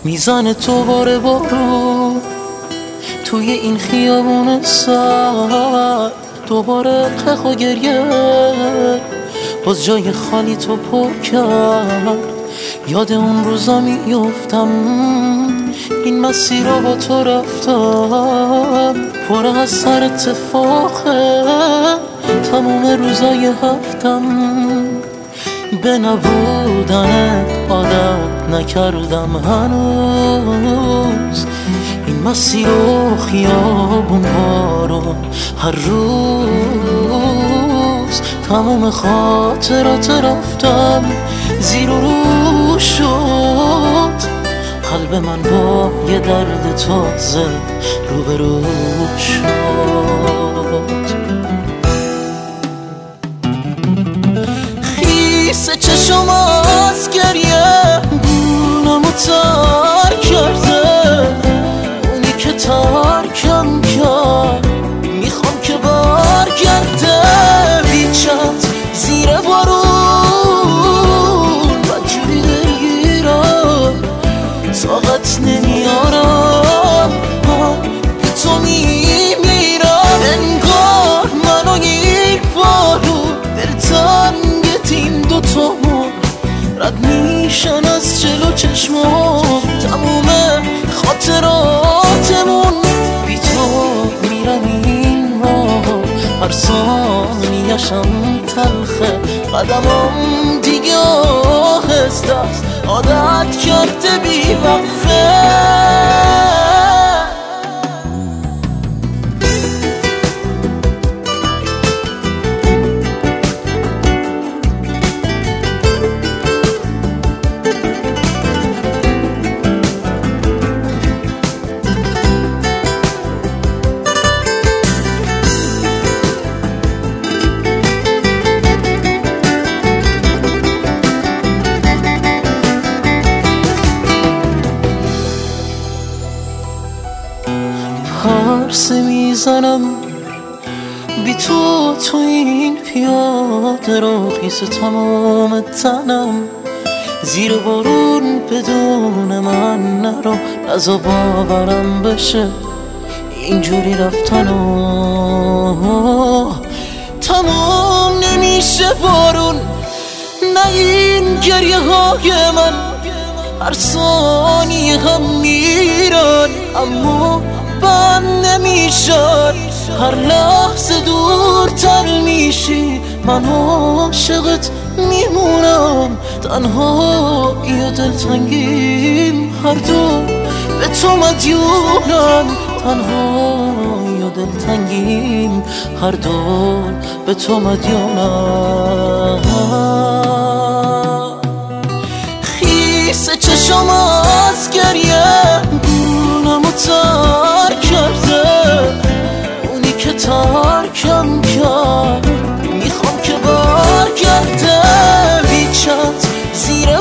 میزنه دوباره بارون توی این خیابون سر، دوباره قق و گریه باز جای خالی تو پر کرد. یاد اون روزا میفتم، این مسیر رو با تو رفتم، پر از سر اتفاقه تموم روزای هفتم. به نبودنت عادت نکردم هنوز، این مسیر و خیابون ها رو هر روز تمام خاطرات رفتم زیر و رو شد. قلب من با یه درد تازه روبرو شد. خیس چشم از گریه گونمو تر کرده، اونی که ترکم کرد میخوام که برگرده. بیچت زیر بارون بدجوری دلگیرم، طاقت نمیارم، به تو میمیرم. انگار منو این بارون دلتنگت این دوتامون رد میشن از جلو چشمام. تموم خاطراتمون بی تو میرم این راه، هر ثانیه‌شم تلخه، قدمم دیگه آهسته است، عادت کرده بی وقفه. پرسه میزنم بی تو این پیاده رو، خیس تمام تنم زیر بارون بدون من نرو. نزا باورم بشه اینجوری رفتنو تمام نمیشه بارون. نه این گریه های من هر ثانیه هم میرن، اما بند نمیشن. هر لحظه دورتر میشی، من عاشقت میمونم. تنها یا دلتنگیم هر دو به تو مدیونم، تنها یا دلتنگیم هر دو به تو مدیونم. خیس چشم از گریه گونمو تر کرده، اونی که ترکم کرد میخوام که برگرده. بیچت زیر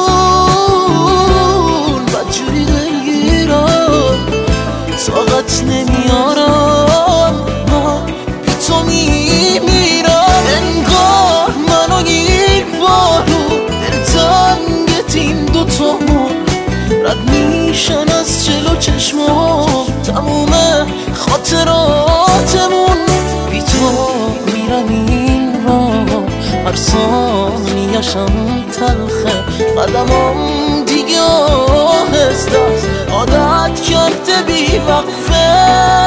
بارون بدجوری دلگیرم، طاقت نمیارم، من بی تو میمیرم. انگار منو این بارون دلتنگت این دوتامون رد میشن از جلو چشمام. تموم خاطراتمون بی تو میرم این راه، هر ثانیه‌شم تلخه، قدمم دیگه آهسته است، عادت کرده بی وقفه.